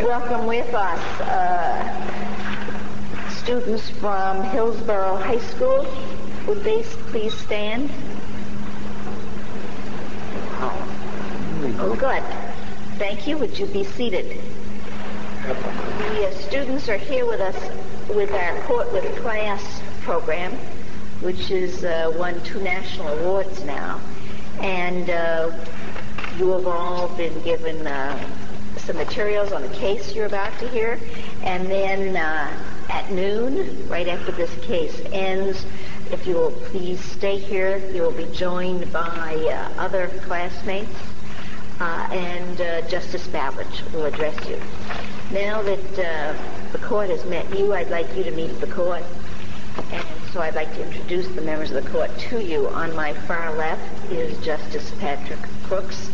welcome with us students from Hillsborough High School. Would they please stand? Oh, good. Thank you. Would you be seated? The students are here with us with our Court with Class program, which has won 2 national awards now. And you have all been given some materials on the case you're about to hear. And then at noon, right after this case ends, if you will please stay here, you will be joined by other classmates, and Justice Babich will address you. Now that the court has met you, I'd like you to meet the court. And so I'd like to introduce the members of the court to you. On my far left is Justice Patrick Crooks.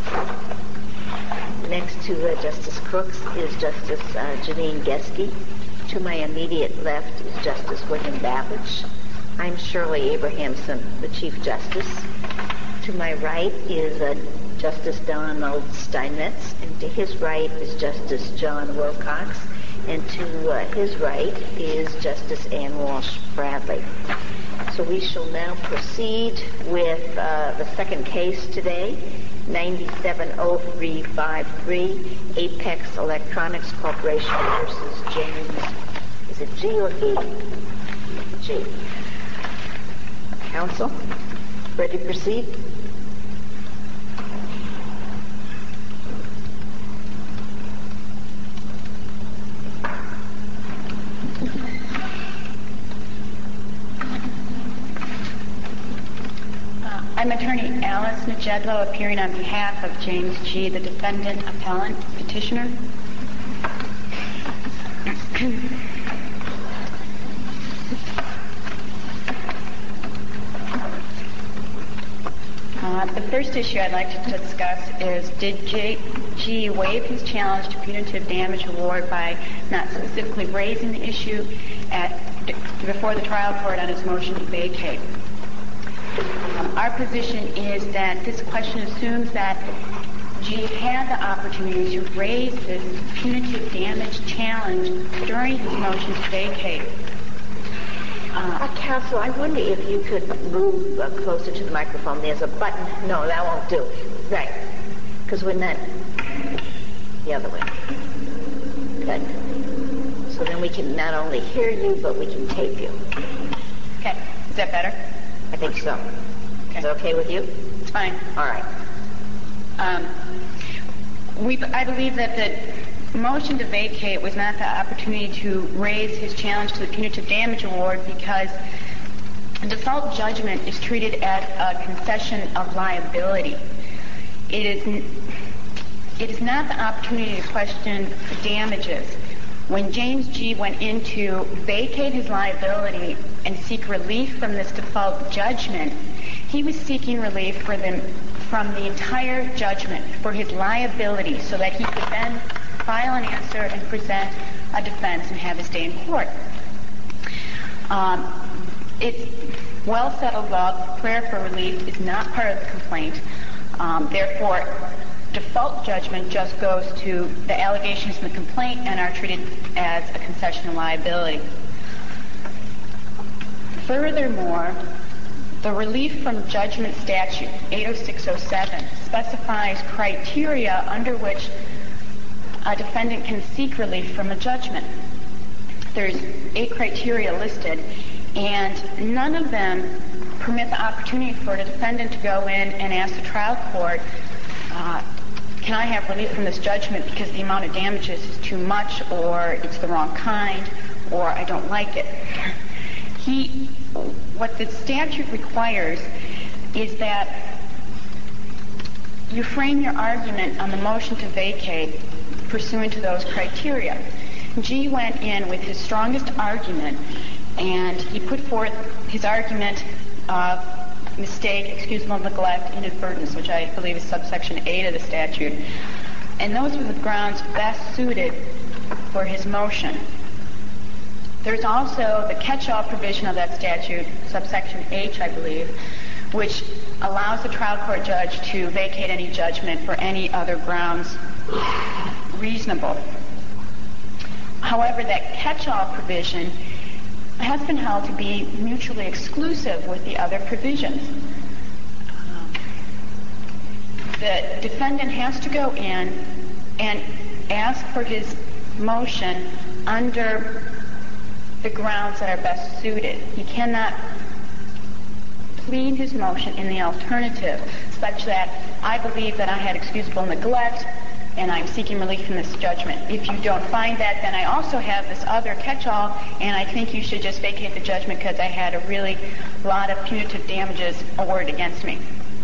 Next to Justice Crooks is Justice Janine Geske. To my immediate left is Justice William Babich. I'm Shirley Abrahamson, the Chief Justice. To my right is Justice Donald Steinmetz, and to his right is Justice John Wilcox, and to his right is Justice Ann Walsh Bradley. So we shall now proceed with the second case today, 970353, Apex Electronics Corporation versus James, is it G or E? G. Counsel, ready to proceed? I'm Attorney Alice Najedlo, appearing on behalf of James G., the defendant, appellant, petitioner. The first issue I'd like to discuss is, did G. waive his challenge to punitive damage award by not specifically raising the issue before the trial court on his motion to vacate? Our position is that this question assumes that G had the opportunity to raise this punitive damage challenge during his motion to vacate. Counsel, I wonder if you could move closer to the microphone. There's a button. No, that won't do. Right. Because we're not the other way. Good. So then we can not only hear you, but we can tape you. Okay. Is that better? I think so. Okay. Is that okay with you? It's fine. All right. I believe that the motion to vacate was not the opportunity to raise his challenge to the punitive damage award because default judgment is treated as a concession of liability. It is not the opportunity to question the damages. When James G. went in to vacate his liability and seek relief from this default judgment, he was seeking relief from the entire judgment for his liability so that he could then file an answer and present a defense and have his day in court. It's well settled law. Prayer for relief is not part of the complaint. Therefore, default judgment just goes to the allegations in the complaint and are treated as a concession of liability. Furthermore, the relief from judgment statute 80607 specifies criteria under which a defendant can seek relief from a judgment. There's 8 criteria listed, and none of them permit the opportunity for the defendant to go in and ask the trial court, can I have relief from this judgment because the amount of damages is too much, or it's the wrong kind, or I don't like it. What the statute requires is that you frame your argument on the motion to vacate pursuant to those criteria. G went in with his strongest argument, and he put forth his argument of mistake, excusable neglect, inadvertence, which I believe is subsection 8 of the statute. And those were the grounds best suited for his motion. There's also the catch-all provision of that statute, subsection H, I believe, which allows the trial court judge to vacate any judgment for any other grounds reasonable. However, that catch-all provision has been held to be mutually exclusive with the other provisions. The defendant has to go in and ask for his motion under the grounds that are best suited. He cannot plead his motion in the alternative, such that I believe that I had excusable neglect and I'm seeking relief from this judgment. If you don't find that, then I also have this other catch-all, and I think you should just vacate the judgment because I had a really lot of punitive damages awarded against me.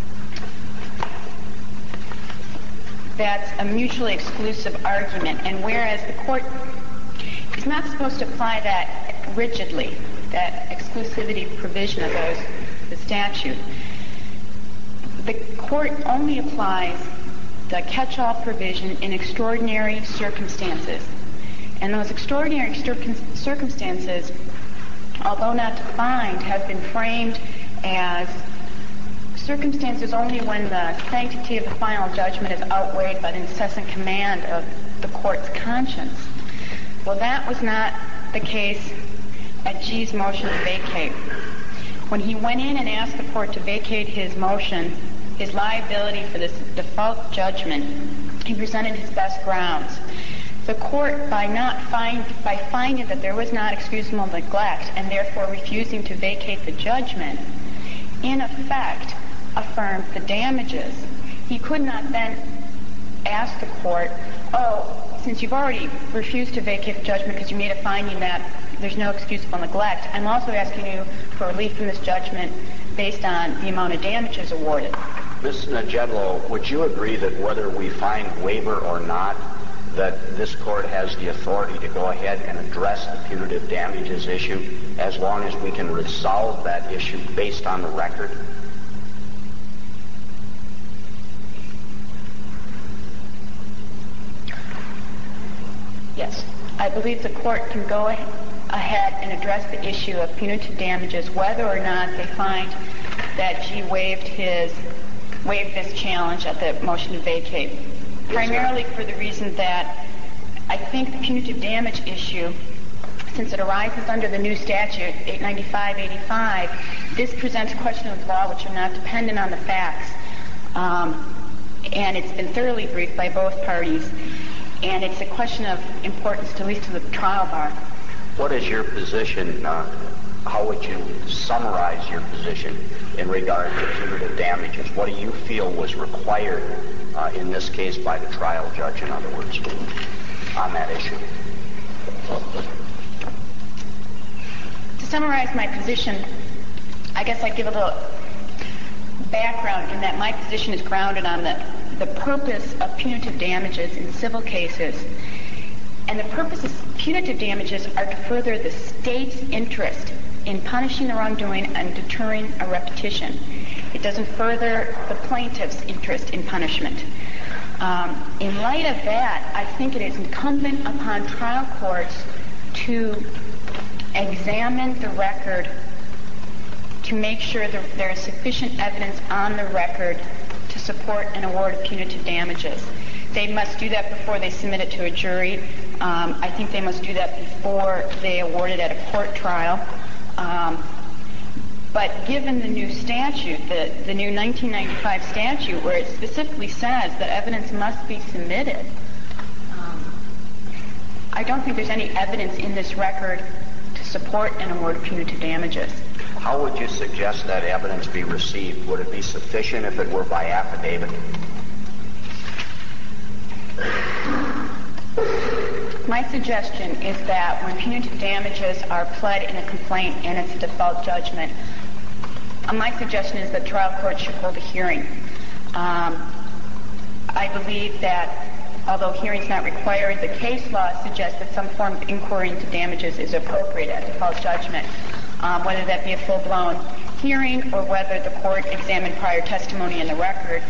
That's a mutually exclusive argument, and whereas the court is not supposed to apply that rigidly, that exclusivity provision of the statute, the court only applies the catch-all provision in extraordinary circumstances. And those extraordinary circumstances, although not defined, have been framed as circumstances only when the sanctity of the final judgment is outweighed by the incessant command of the court's conscience. Well, that was not the case at G's motion to vacate. When he went in and asked the court to vacate his motion, his liability for this default judgment, he presented his best grounds. The court, by finding that there was not excusable neglect and therefore refusing to vacate the judgment, in effect affirmed the damages. He could not then ask the court, since you've already refused to vacate the judgment because you made a finding that there's no excusable neglect, I'm also asking you for relief from this judgment based on the amount of damages awarded. Ms. Nagedlo, would you agree that whether we find waiver or not, that this court has the authority to go ahead and address the punitive damages issue as long as we can resolve that issue based on the record? Yes. I believe the court can go ahead and address the issue of punitive damages whether or not they find that G waived this challenge at the motion to vacate. Primarily for the reason that I think the punitive damage issue, since it arises under the new statute, 895-85, this presents a question of law which are not dependent on the facts. And it's been thoroughly briefed by both parties. And it's a question of importance, at least to the trial bar. What is your position? How would you summarize your position in regard to punitive damages? What do you feel was required in this case by the trial judge, in other words, on that issue? To summarize my position, I guess I'd give a little background in that my position is grounded on the purpose of punitive damages in civil cases. And the purpose of punitive damages are to further the state's interest in punishing the wrongdoing and deterring a repetition. It doesn't further the plaintiff's interest in punishment. In light of that, I think it is incumbent upon trial courts to examine the record to make sure that there is sufficient evidence on the record to support an award of punitive damages. They must do that before they submit it to a jury. I think they must do that before they award it at a court trial. But given the new statute, the new 1995 statute, where it specifically says that evidence must be submitted, I don't think there's any evidence in this record to support an award of punitive damages. How would you suggest that evidence be received? Would it be sufficient if it were by affidavit? My suggestion is that when punitive damages are pled in a complaint and it's a default judgment, my suggestion is that trial court should hold a hearing. I believe that although hearing is not required, the case law suggests that some form of inquiry into damages is appropriate at default judgment, whether that be a full-blown hearing or whether the court examined prior testimony in the record.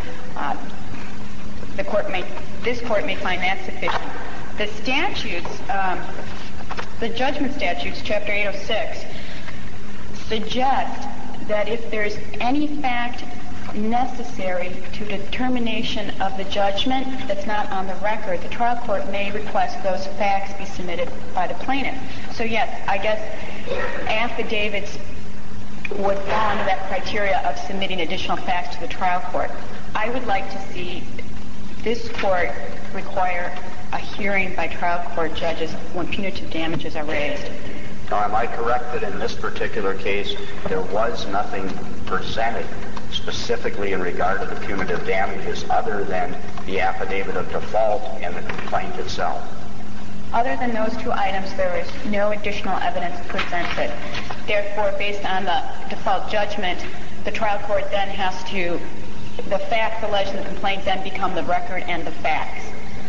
This court may find that sufficient. The statutes, the judgment statutes, Chapter 806, suggest that if there's any fact necessary to determination of the judgment that's not on the record, the trial court may request those facts be submitted by the plaintiff. So yes, I guess affidavits would fall under that criteria of submitting additional facts to the trial court. I would like to see this court require a hearing by trial court judges when punitive damages are raised. Now, am I correct that in this particular case there was nothing presented specifically in regard to the punitive damages other than the affidavit of default and the complaint itself? Other than those two items, there is no additional evidence presented. Therefore, based on the default judgment, the trial court then has to, the facts alleged in the complaint then become the record and the facts.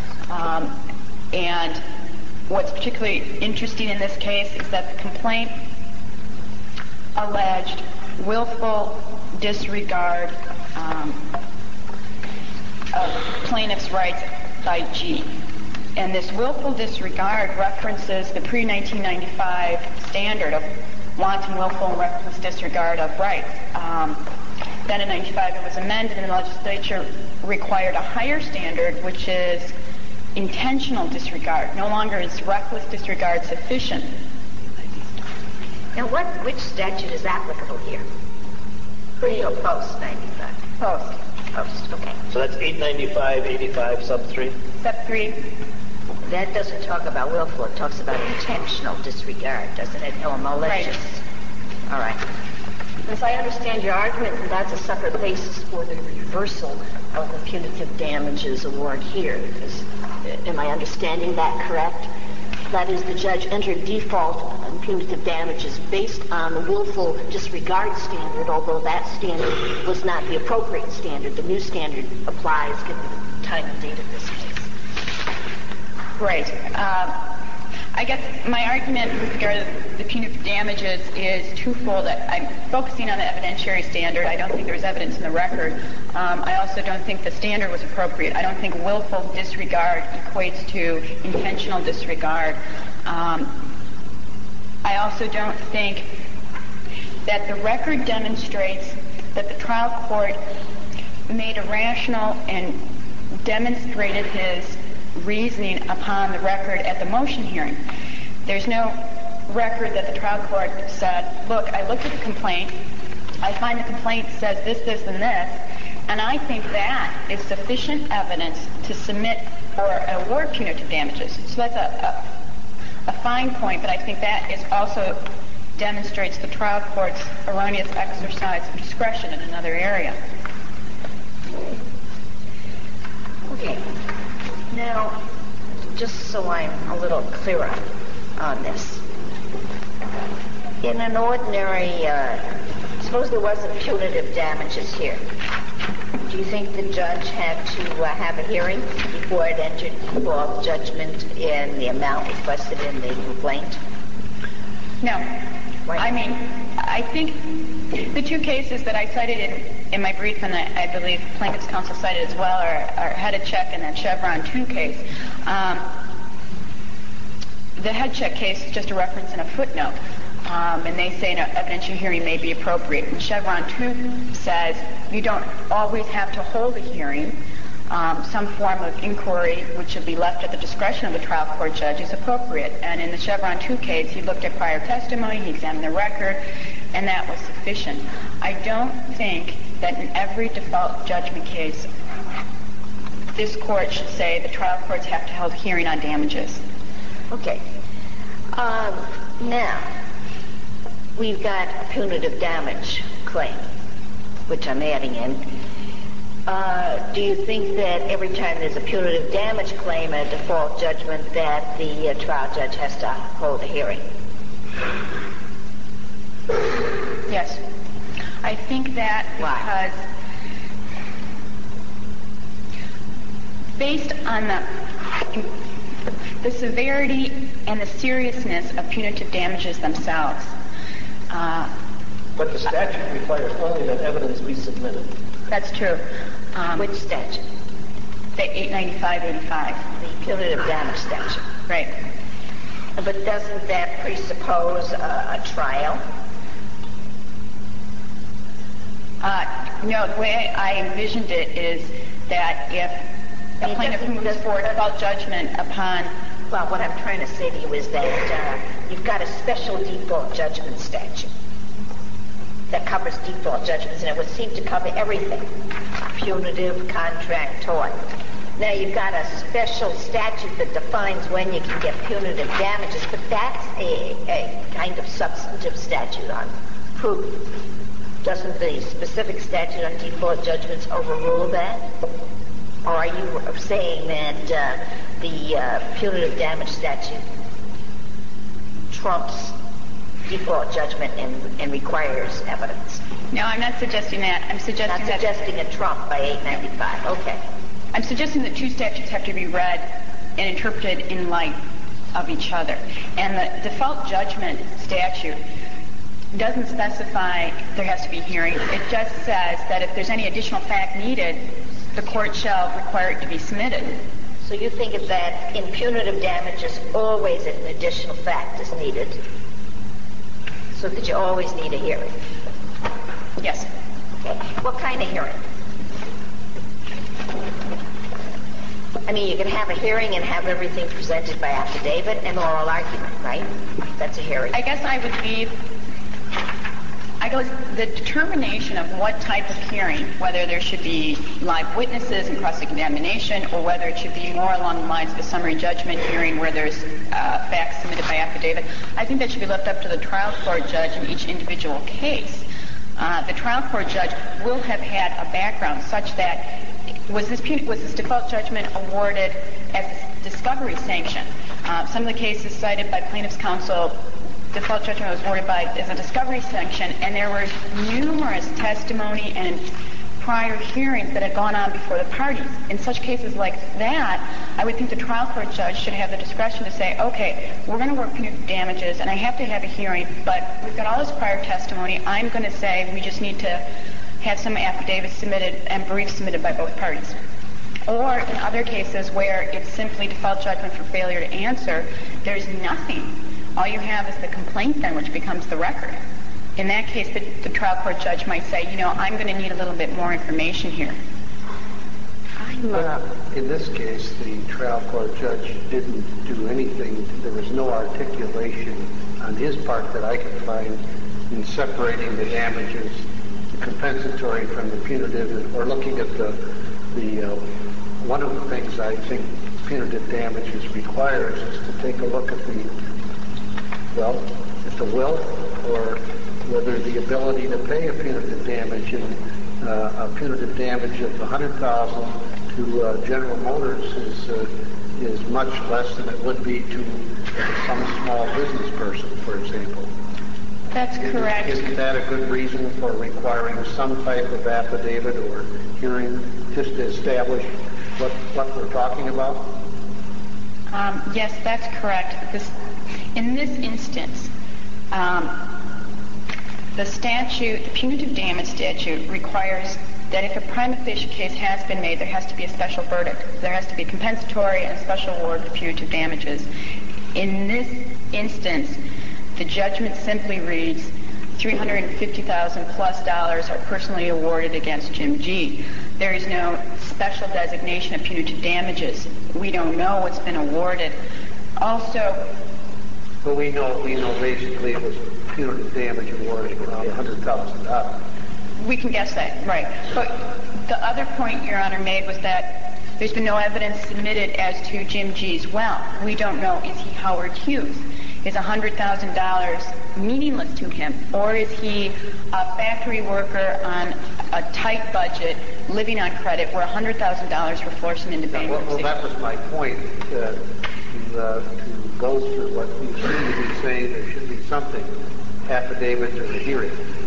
And what's particularly interesting in this case is that the complaint alleged willful disregard of plaintiff's rights by G. And this willful disregard references the pre-1995 standard of wanton, willful, and reckless disregard of rights. Then in 1995 it was amended and the legislature required a higher standard, which is intentional disregard. No longer is reckless disregard sufficient. Now which statute is applicable here? Pre or post 95? Post. Post, okay. So that's 895, 85, sub 3? Sub 3. That doesn't talk about willful, it talks about intentional disregard, doesn't it? Or malicious. Right. All right. As I understand your argument, that's a separate basis for the reversal of the punitive damages award here. Am I understanding that correct? That is, the judge entered default on punitive damages based on the willful disregard standard, although that standard was not the appropriate standard. The new standard applies given the time and date of this case. Right. I guess my argument with regard to the punitive damages is twofold. I'm focusing on the evidentiary standard. I don't think there's evidence in the record. I also don't think the standard was appropriate. I don't think willful disregard equates to intentional disregard. I also don't think that the record demonstrates that the trial court made a rational and demonstrated his reasoning upon the record at the motion hearing. There's no record that the trial court said, look, I looked at the complaint, I find the complaint says this, this, and this, and I think that is sufficient evidence to submit or award punitive damages. So that's a fine point, but I think that is also demonstrates the trial court's erroneous exercise of discretion in another area. Okay. Now, just so I'm a little clearer on this. In an ordinary, suppose there wasn't punitive damages here. Do you think the judge had to have a hearing before it entered default judgment in the amount requested in the complaint? No. I mean, I think the two cases that I cited in my brief, and I believe plaintiff's counsel cited as well, are head check and that Chevron 2 case. The head check case is just a reference in a footnote, and they say an evidentiary hearing may be appropriate. And Chevron 2 says you don't always have to hold a hearing. Some form of inquiry, which should be left at the discretion of the trial court judge, is appropriate. And in the Chevron 2 case, he looked at prior testimony, he examined the record, and that was sufficient. I don't think that in every default judgment case, this court should say the trial courts have to hold a hearing on damages. Okay. Now, we've got a punitive damage claim, which I'm adding in. Do you think that every time there's a punitive damage claim and a default judgment that the trial judge has to hold a hearing? Yes. I think that because based on the severity and the seriousness of punitive damages themselves. But the statute requires only that evidence be submitted. That's true. Which statute? The 895-85. The punitive damage statute. Right. But doesn't that presuppose a trial? No, the way I envisioned it is that if a plaintiff moves forward about judgment upon... Well, what I'm trying to say to you is that you've got a special default judgment statute that covers default judgments, and it would seem to cover everything. Punitive, contract, tort. Now, you've got a special statute that defines when you can get punitive damages, but that's a kind of substantive statute on proof. Doesn't the specific statute on default judgments overrule that? Or are you saying that the punitive damage statute trumps default judgment and requires evidence? No, I'm not suggesting that. I'm suggesting a trump by 895. Okay. I'm suggesting that two statutes have to be read and interpreted in light of each other. And the default judgment statute doesn't specify there has to be hearing. It just says that if there's any additional fact needed, the court shall require it to be submitted. So you think that in punitive damages, always an additional fact is needed, so that you always need a hearing? Yes. Okay. What kind of hearing? I mean, you can have a hearing and have everything presented by affidavit and oral argument, right? That's a hearing. I guess I would leave... the determination of what type of hearing, whether there should be live witnesses and cross-examination, or whether it should be more along the lines of a summary judgment hearing where there's facts submitted by affidavit, I think that should be left up to the trial court judge in each individual case. The trial court judge will have had a background such that was this default judgment awarded as a discovery sanction? Some of the cases cited by plaintiff's counsel, default judgment was awarded as a discovery sanction, and there were numerous testimony and prior hearings that had gone on before the parties. In such cases like that, I would think the trial court judge should have the discretion to say, okay, we're going to work punitive damages, and I have to have a hearing, but we've got all this prior testimony. I'm going to say we just need to have some affidavits submitted and briefs submitted by both parties. Or in other cases where it's simply default judgment for failure to answer, there's nothing. All you have is the complaint then, which becomes the record. In that case, the trial court judge might say, I'm going to need a little bit more information here. In this case, the trial court judge didn't do anything. There was no articulation on his part that I could find in separating the damages, the compensatory from the punitive, or looking at the one of the things I think punitive damages requires is to take a look at the will, or whether the ability to pay a punitive damage, and a punitive damage of $100,000 to General Motors is much less than it would be to some small business person, for example. That's correct. Isn't that a good reason for requiring some type of affidavit or hearing just to establish what we're talking about? Yes, that's correct. In this instance, the punitive damage statute requires that if a prima facie case has been made, there has to be a special verdict. There has to be compensatory and special award for punitive damages. In this instance, the judgment simply reads $350,000 plus are personally awarded against Jim G. There is no special designation of punitive damages. We don't know what's been awarded. Also, well, we know basically it was punitive damage awarded around $100,000. We can guess that, right. But the other point Your Honor made was that there's been no evidence submitted as to Jim G's wealth. We don't know, is he Howard Hughes? Is $100,000 meaningless to him? Or is he a factory worker on a tight budget, living on credit, where $100,000 will force him into bankruptcy? Well, that was my point, to go through what you seem to be saying. There should be something, affidavit or a hearing.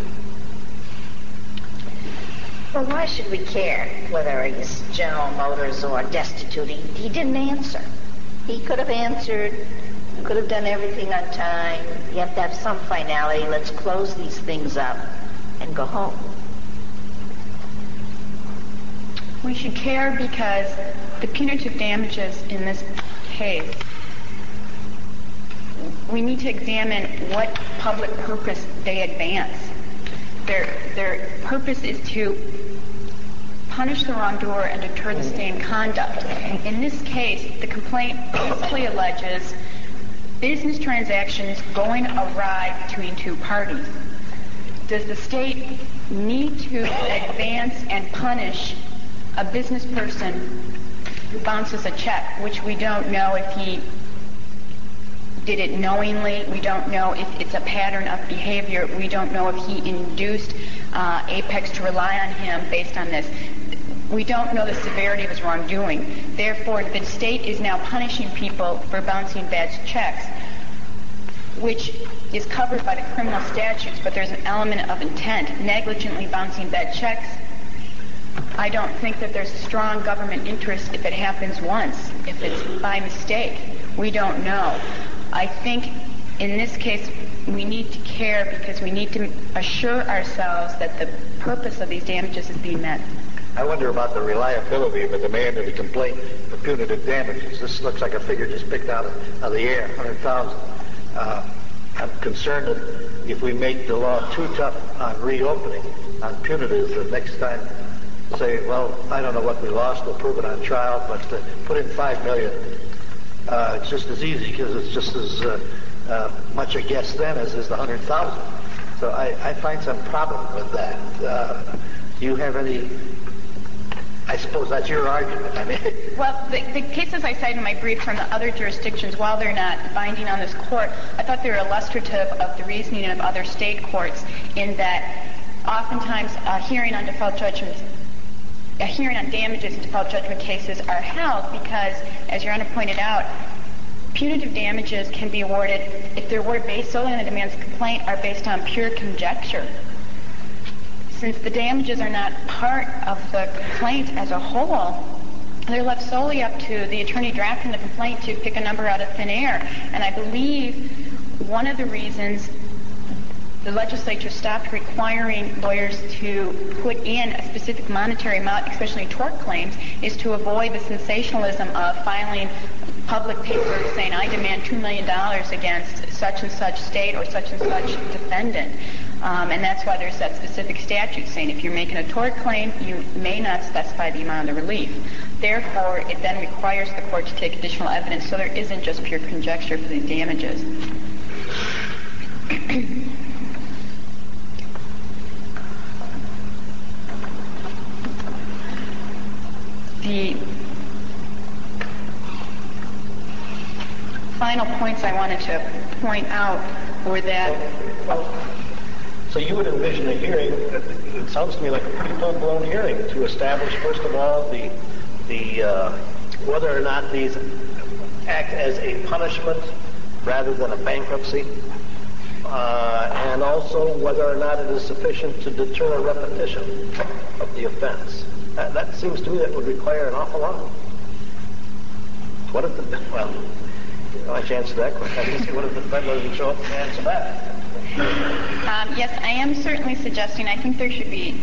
Well, why should we care whether he's General Motors or destitute? He didn't answer. He could have answered, could have done everything on time. You have to have some finality. Let's close these things up and go home. We should care because the punitive damages in this case, we need to examine what public purpose they advance. Their purpose is to punish the wrongdoer and deter the same conduct. In this case, the complaint basically alleges business transactions going awry between two parties. Does the state need to advance and punish a business person who bounces a check, which we don't know if he did it knowingly, we don't know if it's a pattern of behavior, we don't know if he induced Apex to rely on him based on this. We don't know the severity of his wrongdoing. Therefore, the state is now punishing people for bouncing bad checks, which is covered by the criminal statutes, but there's an element of intent. Negligently bouncing bad checks, I don't think that there's a strong government interest if it happens once. If it's by mistake, we don't know. I think in this case we need to care because we need to assure ourselves that the purpose of these damages is being met. I wonder about the reliability of a demand of the complaint for punitive damages. This looks like a figure just picked out of the air, 100,000. I'm concerned that if we make the law too tough on reopening, on punitives, the next time say, well, I don't know what we lost, we'll prove it on trial, but put in $5 million. It's just as easy because it's just as much a guess then as is the 100,000. So I find some problem with that. Do you have any? I suppose that's your argument. I mean, well, the cases I cite in my brief from the other jurisdictions, while they're not binding on this court, I thought they were illustrative of the reasoning of other state courts in that oftentimes a hearing on damages in default judgment cases are held because, as Your Honor pointed out, punitive damages can be awarded if they're awarded based solely on the demands of the complaint are based on pure conjecture. Since the damages are not part of the complaint as a whole, they're left solely up to the attorney drafting the complaint to pick a number out of thin air. And I believe one of the reasons the legislature stopped requiring lawyers to put in a specific monetary amount, especially tort claims, is to avoid the sensationalism of filing public papers saying, I demand $2 million against such and such state or such and such defendant. And that's why there's that specific statute saying if you're making a tort claim, you may not specify the amount of the relief. Therefore, it then requires the court to take additional evidence so there isn't just pure conjecture for these damages. The final points I wanted to point out were that... So you would envision a hearing, it sounds to me like a pretty full-blown hearing, to establish, first of all, the whether or not these act as a punishment rather than a bankruptcy, and also whether or not it is sufficient to deter a repetition of the offense. That seems to me that would require an awful lot. What if the, well, I should answer that question. What if the defendant doesn't show up to answer that? Yes, I am certainly suggesting I think there should be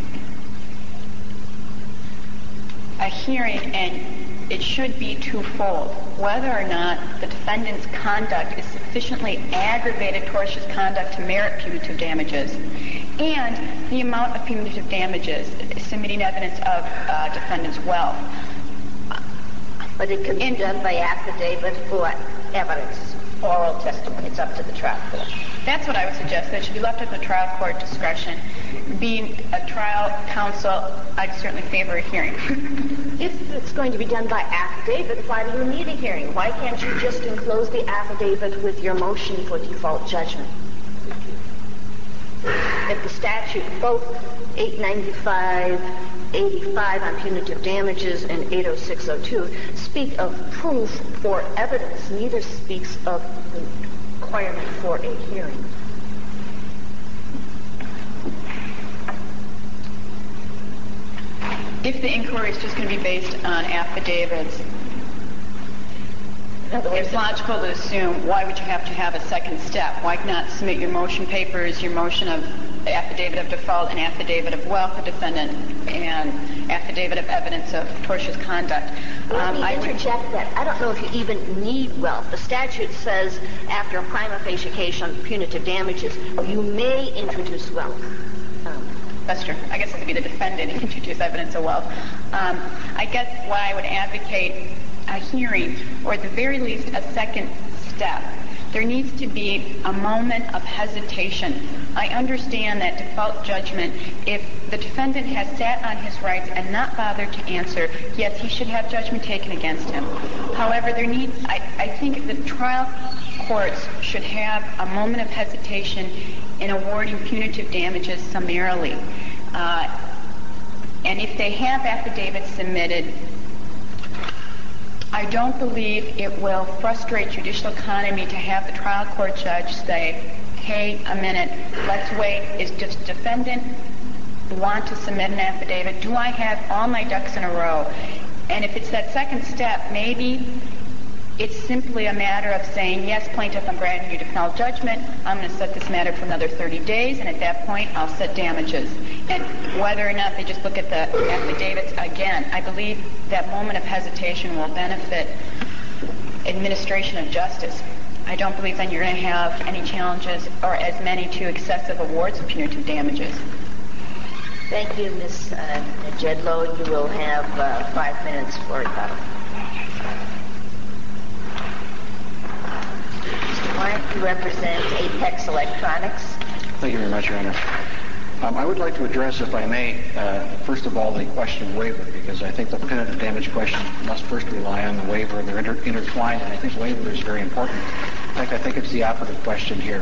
a hearing, and it should be twofold. Whether or not the defendant's conduct is sufficiently aggravated tortious conduct to merit punitive damages, and the amount of punitive damages, submitting evidence of defendant's wealth. But it can be done by affidavit or evidence, oral testimony. It's up to the trial court. That's what I would suggest. That should be left at the trial court discretion. Being a trial counsel, I'd certainly favor a hearing. If it's going to be done by affidavit, why do you need a hearing? Why can't you just enclose the affidavit with your motion for default judgment? If the statute, both 895-85 on punitive damages and 806-02 speak of proof or evidence, neither speaks of the requirement for a hearing. If the inquiry is just going to be based on affidavits, it's logical to assume, why would you have to have a second step? Why not submit your motion papers, your motion of affidavit of default, and affidavit of wealth of defendant, and affidavit of evidence of tortious conduct? Let me interject that. I don't know if you even need wealth. The statute says after a prima facie case on punitive damages, you may introduce wealth. That's true. I guess it would be the defendant who introduced evidence of wealth. I guess why I would advocate a hearing, or at the very least a second step. There needs to be a moment of hesitation. I understand that default judgment, if the defendant has sat on his rights and not bothered to answer, yes, he should have judgment taken against him. However, I think the trial courts should have a moment of hesitation in awarding punitive damages summarily. And if they have affidavits submitted, I don't believe it will frustrate judicial economy to have the trial court judge say, hey, a minute, let's wait. Is the defendant want to submit an affidavit? Do I have all my ducks in a row? And if it's that second step, maybe it's simply a matter of saying, yes, plaintiff, I'm granting you default judgment. I'm going to set this matter for another 30 days, and at that point, I'll set damages. And whether or not they just look at the affidavits again, I believe that moment of hesitation will benefit administration of justice. I don't believe then you're going to have any challenges or as many to excessive awards of punitive damages. Thank you, Ms. Jedlow. You will have 5 minutes for rebuttal. Mr. White, you represent Apex Electronics. Thank you very much, Your Honor. I would like to address, if I may, first of all, the question of waiver, because I think the punitive damage question must first rely on the waiver, and they're intertwined, and I think waiver is very important. In fact, I think it's the operative question here.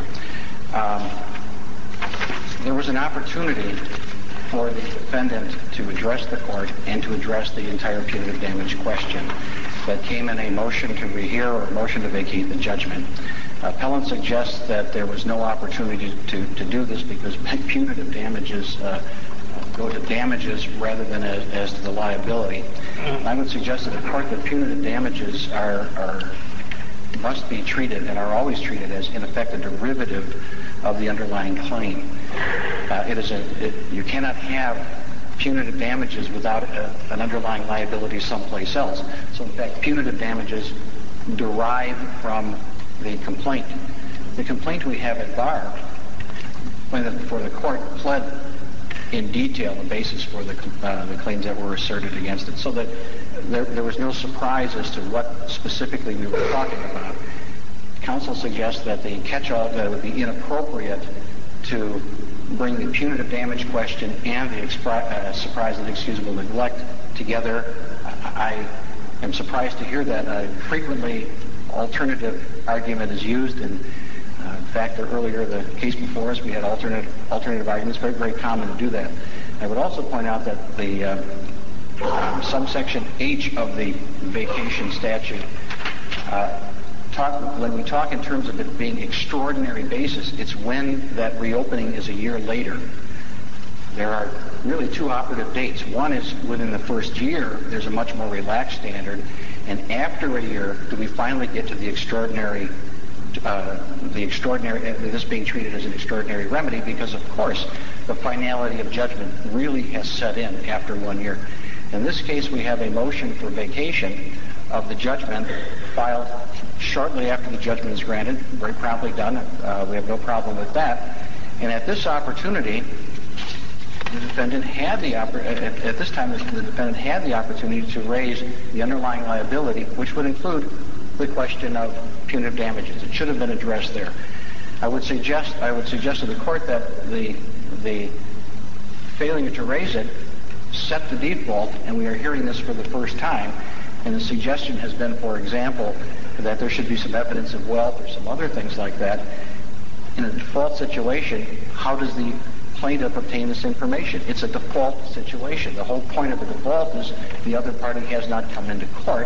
There was an opportunity for the defendant to address the court and to address the entire punitive damage question that came in a motion to rehear or a motion to vacate the judgment. Appellant suggests that there was no opportunity to do this because punitive damages go to damages rather than as to the liability. I would suggest to the court that punitive damages must be treated and are always treated as, in effect, a derivative of the underlying claim. You cannot have punitive damages without an underlying liability someplace else. So, in fact, punitive damages derive from the complaint. The complaint we have at bar, before the court, pled in detail the basis for the claims that were asserted against it, so that there was no surprise as to what specifically we were talking about. Counsel suggests that the catch-all, that it would be inappropriate to bring the punitive damage question and the surprise and excusable neglect together. I am surprised to hear that. Frequently, alternative argument is used, and in fact, earlier the case before us, we had alternative arguments. Very, very common to do that. I would also point out that the subsection H of the vacation statute, when we talk in terms of it being extraordinary basis, it's when that reopening is a year later. There are really two operative dates. One is within the first year, there's a much more relaxed standard, and after a year, do we finally get to the extraordinary, this being treated as an extraordinary remedy, because of course the finality of judgment really has set in after 1 year. In this case, we have a motion for vacation of the judgment filed shortly after the judgment is granted, very promptly done. We have no problem with that. And at this opportunity, the defendant had the opportunity to raise the underlying liability, which would include the question of punitive damages. It should have been addressed there. I would suggest to the court that the failure to raise it set the default, and we are hearing this for the first time. And the suggestion has been, for example, that there should be some evidence of wealth or some other things like that. In a default situation, how does the plaintiff obtain this information? It's a default situation. The whole point of the default is the other party has not come into court.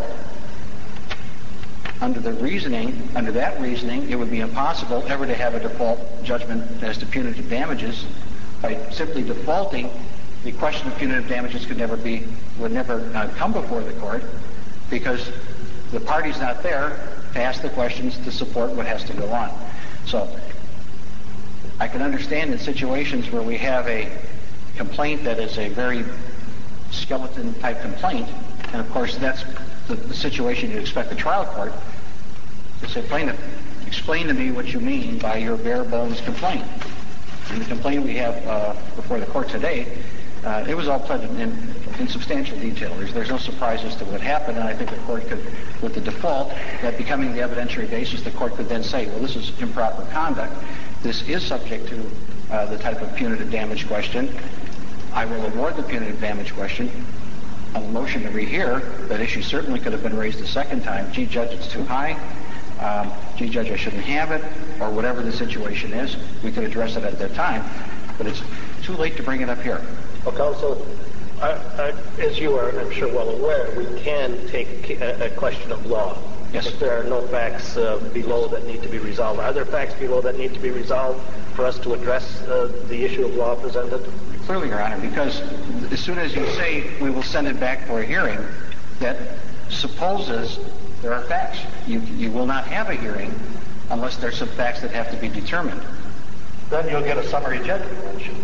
Under that reasoning, it would be impossible ever to have a default judgment as to punitive damages. By simply defaulting, the question of punitive damages would never come before the court, because the party's not there to ask the questions to support what has to go on. So I can understand in situations where we have a complaint that is a very skeleton-type complaint, and of course that's the situation you'd expect the trial court to say, plaintiff, explain to me what you mean by your bare-bones complaint. In the complaint we have before the court today, it was all pled in substantial detail. There's no surprise as to what happened, and I think the court could, with the default, that becoming the evidentiary basis, the court could then say, well, this is improper conduct. This is subject to the type of punitive damage question. I will award the punitive damage question. On the motion to rehear, that issue certainly could have been raised a second time. Gee, Judge, it's too high. Gee, Judge, I shouldn't have it, or whatever the situation is. We could address it at that time, but it's too late to bring it up here. Well, counsel, as you are, I'm sure, well aware, we can take a question of law. Yes. If there are no facts below that need to be resolved. Are there facts below that need to be resolved for us to address the issue of law presented? Clearly, Your Honor, because as soon as you say we will send it back for a hearing, that supposes there are facts. You will not have a hearing unless there's some facts that have to be determined. Then you'll get a summary judgment, won't you?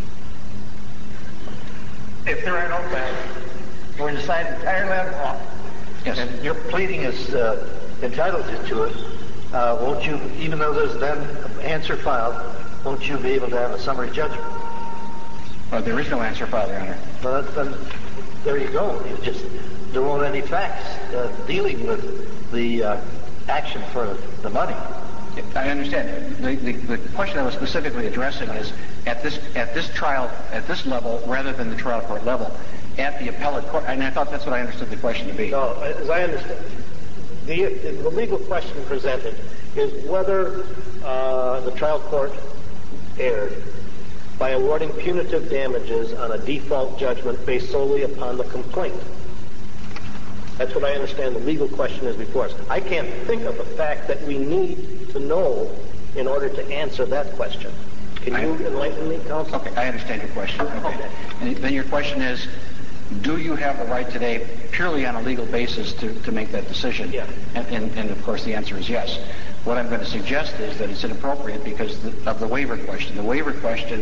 If there are no facts, we're deciding entirely on law. Yes. And your pleading is entitled you to it. Won't you, even though there's then an answer filed, won't you be able to have a summary judgment? There is no answer filed, Your Honor. Well, then there you go. There won't any facts dealing with the action for the money. I understand. The question I was specifically addressing is at this trial, at this level, rather than the trial court level, at the appellate court, and I thought that's what I understood the question to be. No, as I understand, the legal question presented is whether the trial court erred by awarding punitive damages on a default judgment based solely upon the complaint. That's what I understand the legal question is before us. I can't think of a fact that we need to know in order to answer that question. Can you enlighten me, counsel? Okay, I understand your question. Okay. And then your question is, do you have the right today, purely on a legal basis, to make that decision? Yeah. And of course the answer is yes. What I'm going to suggest is that it's inappropriate because of the waiver question. The waiver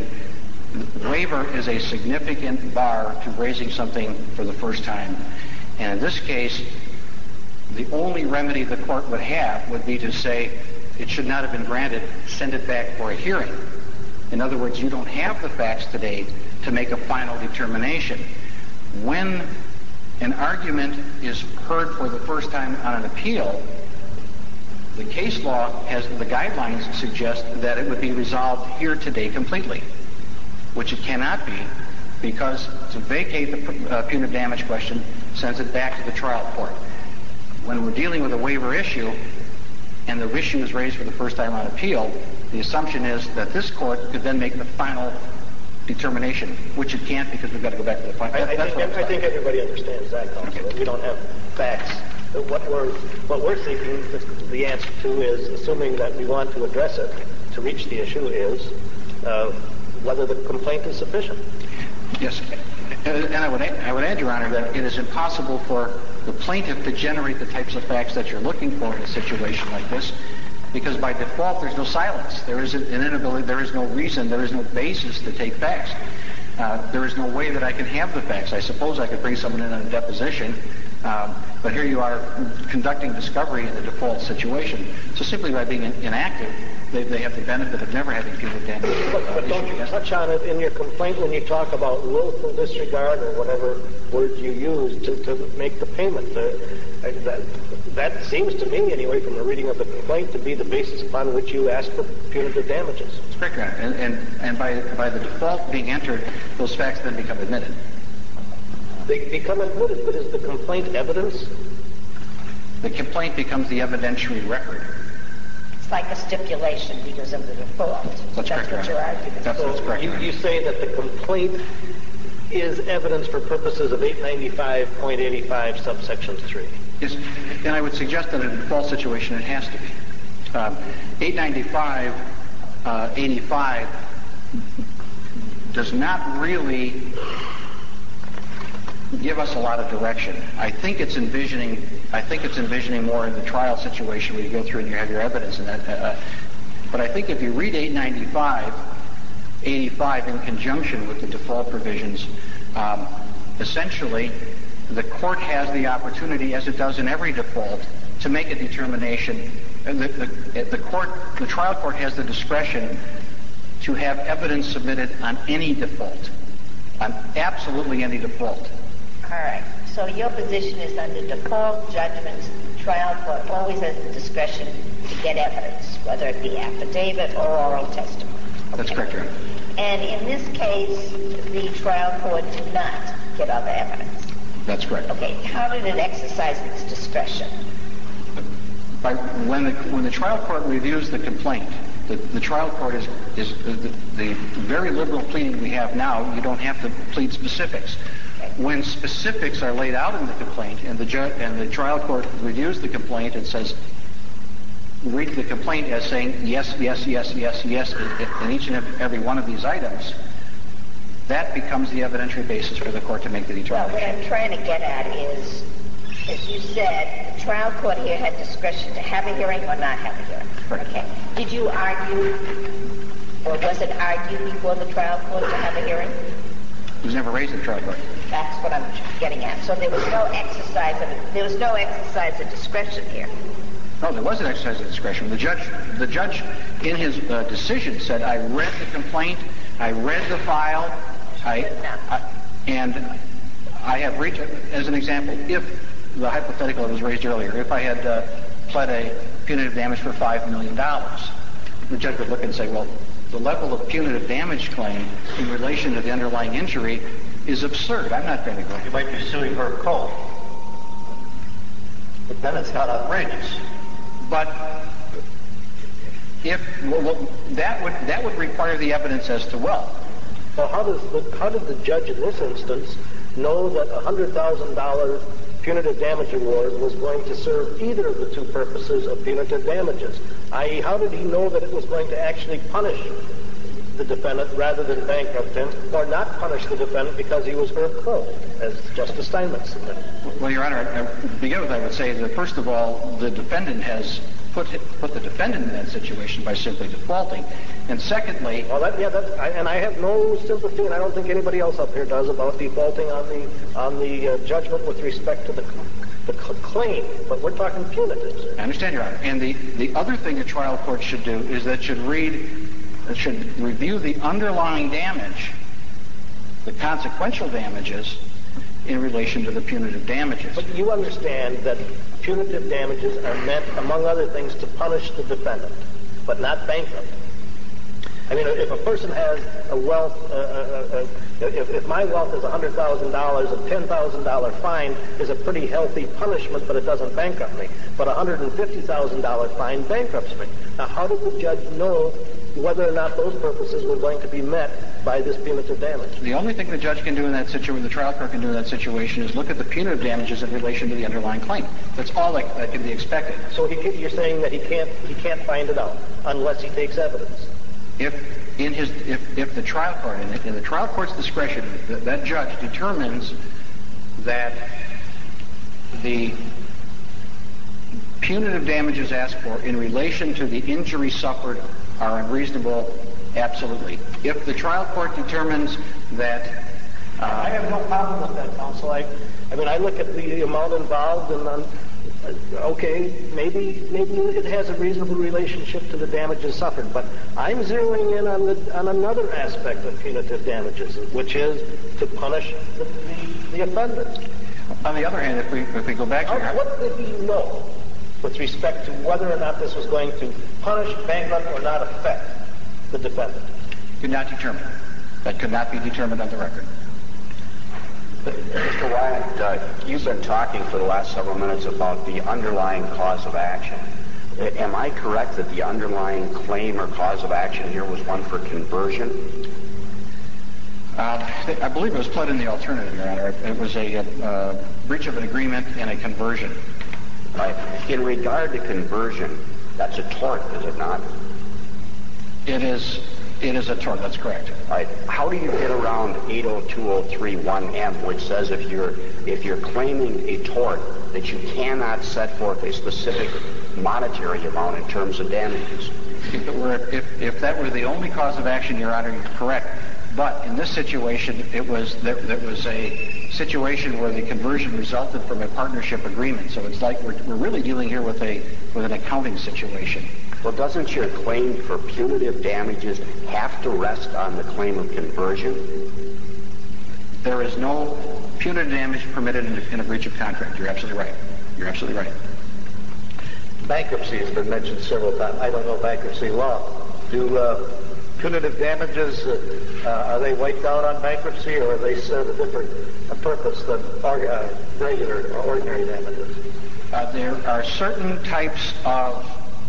is a significant bar to raising something for the first time. And in this case, the only remedy the court would have would be to say it should not have been granted, send it back for a hearing. In other words, you don't have the facts today to make a final determination. When an argument is heard for the first time on an appeal, the case law the guidelines suggest that it would be resolved here today completely, which it cannot be, because to vacate the punitive damage question sends it back to the trial court. When we're dealing with a waiver issue, and the issue is raised for the first time on appeal, the assumption is that this court could then make the final determination, which it can't because we've got to go back to the final. I think everybody understands that, counsel. Okay. We don't have facts. What we're seeking the answer to is, assuming that we want to address it to reach the issue, is whether the complaint is sufficient. Yes. And I would add, Your Honor, that it is impossible for the plaintiff to generate the types of facts that you're looking for in a situation like this, because by default there's no silence. There is an inability, there is no reason, there is no basis to take facts. There is no way that I can have the facts. I suppose I could bring someone in on a deposition, but here you are conducting discovery in a default situation. So simply by being inactive, they have the benefit of never having punitive damage. But don't you touch on it in your complaint when you talk about willful disregard or whatever word you use to make the payment? That seems to me, anyway, from the reading of the complaint, to be the basis upon which you ask for punitive damages. That's correct, Your Honor. And by the default being entered, those facts then become admitted. They become admitted, but is the complaint evidence? The complaint becomes the evidentiary record. It's like a stipulation because of the default. That's correct, what you're arguing. That's correct. You say that the complaint is evidence for purposes of 895.85 subsection 3. Yes, and I would suggest that in a default situation it has to be. 895.85 does not really give us a lot of direction. I think it's envisioning more in the trial situation where you go through and you have your evidence and that. But I think if you read 895.85 in conjunction with the default provisions, essentially the court has the opportunity, as it does in every default, to make a determination. The trial court has the discretion to have evidence submitted on any default, on absolutely any default. All right. So your position is under default judgments, the trial court always has the discretion to get evidence, whether it be affidavit or oral testimony. Okay. That's correct, Your Honor. And in this case, the trial court did not get other evidence. That's correct. Okay. How did it exercise its discretion? When the trial court reviews the complaint, the trial court is the very liberal pleading we have now. You don't have to plead specifics. Okay. When specifics are laid out in the complaint, and the trial court reviews the complaint and says, read the complaint as saying yes, yes, yes, yes, yes, in each and every one of these items, that becomes the evidentiary basis for the court to make the determination. Well, what I'm trying to get at is, as you said, the trial court here had discretion to have a hearing or not have a hearing. Right. Okay. Did you argue, or was it argued before the trial court to have a hearing? It was never raised in the trial court. That's what I'm getting at. So there was no exercise of discretion here. No, there was an exercise of discretion. The judge in his decision said, I read the complaint, I read the file, and I have reached, as an example, if the hypothetical that was raised earlier, if I had pled a punitive damage for $5 million, the judge would look and say, well, the level of punitive damage claim in relation to the underlying injury is absurd. I'm not going to go. You might be suing her cold. But then it's not outrageous. But that would require the evidence as to wealth. Well, how did the judge in this instance know that a $100,000 punitive damage award was going to serve either of the two purposes of punitive damages? I.e., how did he know that it was going to actually punish the defendant rather than bankrupt him, or not punish the defendant because he was Herb Crow, as Justice Steinmetz submitted? Well, Your Honor, to begin with, I would say that, first of all, the defendant has put the defendant in that situation by simply defaulting. And secondly... Well, and I have no sympathy, and I don't think anybody else up here does, about defaulting on the judgment with respect to the claim, but we're talking punitives. I understand, Your Honor. And the other thing a trial court should do is that should review the underlying damage, the consequential damages, in relation to the punitive damages. But you understand that punitive damages are meant, among other things, to punish the defendant, but not bankrupt. I mean, if a person has a wealth, if my wealth is $100,000, a $10,000 fine is a pretty healthy punishment, but it doesn't bankrupt me. But a $150,000 fine bankrupts me. Now, how did the judge know whether or not those purposes were going to be met by this punitive damage? The only thing the judge can do in that situation, the trial court can do in that situation, is look at the punitive damages in relation to the underlying claim. That's all that can be expected. So you're saying that he can't find it out unless he takes evidence. If the trial court, in the trial court's discretion, that judge determines that the punitive damages asked for in relation to the injury suffered are unreasonable, absolutely. If the trial court determines that... I have no problem with that, counsel. I mean, I look at the amount involved and okay, maybe it has a reasonable relationship to the damages suffered, but I'm zeroing in on another aspect of punitive damages, which is to punish the offender. On the other hand, if we go back to... What did he know with respect to whether or not this was going to punish, bankrupt, or not affect the defendant? Could not determine. That could not be determined on the record. Mr. Wyatt, you've been talking for the last several minutes about the underlying cause of action. Am I correct that the underlying claim or cause of action here was one for conversion? I believe it was pled in the alternative, Your Honor. It was a breach of an agreement and a conversion. Right. In regard to conversion, that's a tort, is it not? It is a tort, that's correct. Right. How do you get around 80203(1)(m), which says if you're claiming a tort, that you cannot set forth a specific monetary amount in terms of damages? If that were the only cause of action, Your Honor, you're correct. But in this situation, there was a situation where the conversion resulted from a partnership agreement. So it's like we're really dealing here with an accounting situation. Well, doesn't your claim for punitive damages have to rest on the claim of conversion? There is no punitive damage permitted in a breach of contract. You're absolutely right. You're absolutely right. Bankruptcy has been mentioned several times. I don't know bankruptcy law. Do punitive damages, are they wiped out on bankruptcy, or are they serve a different purpose than regular or ordinary damages? There are certain types of